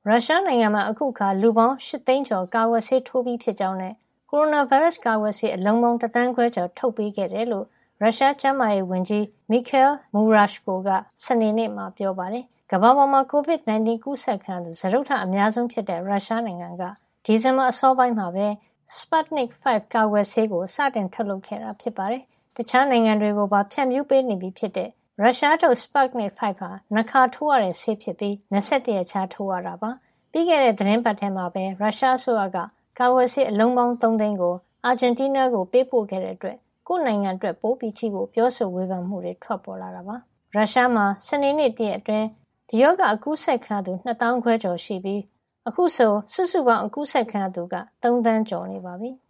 ရုရှားနိုင်ငံမှာအခုအခါလူပေါင်း8 သိန်းကျော်ကာကွယ်ဆေးထိုးပြီးဖြစ်ကြောင်းနဲ့ကိုရိုနာဗိုင်းရပ်စ်ကာကွယ်ဆေးအလုံးပေါင်း1 သန်းခွဲကျော်ထုတ်ပေးခဲ့တယ်လို့ရုရှားကျန်းမာရေးဝန်ကြီး Mikhail Murashko ကစနေနေ့မှာပြောပါတယ်။ကမ္ဘာပေါ်မှာ COVID-19 ကူးစက်ခံရသူစတုတ္ထအများဆုံးဖြစ်တဲ့ရုရှားနိုင်ငံကဒီဇင်ဘာအစောပိုင်းမှာပဲ Sputnik V ကာကွယ်ဆေးကိုစတင်ထုတ်လုပ်ခဲ့တာဖြစ်ပါတယ်။တခြားနိုင်ငံတွေကိုပါဖြန့်ဖြူးပေးနေပြီဖြစ်တဲ့ရုရှားထုတ် Sputnik V ဟာ2 ခါထိုးရတဲ့ဆေးဖြစ်ပြီး21ရက်ခြားထိုးရတာပါ။ပြီးခဲ့တဲ့သတင်းပတ်ထဲမှာပဲရုရှားအစိုးရကကာကွယ်ဆေးအလုံးပေါင်း3 သိန်းကိုအာဂျင်တီးနားကိုပေးပို့ခဲ့တဲ့အတွက်ကိုယ့်နိုင်ငံအတွက်ပိုပြီးကြည့်ဖို့ပြောဆိုဝေဖန်မှုတွေထွက်ပေါ်လာတာပါ။ရုရှားမှာစနေနေ့တရက်အတွင်းဒီရောဂါအကူးစက်ခံရသူ2 သောင်းခွဲကျော်ရှိပြီးအခုဆိုစုစုပေါင်းအကူးစက်ခံရသူက3 သန်းကျော်နေပါပြီ။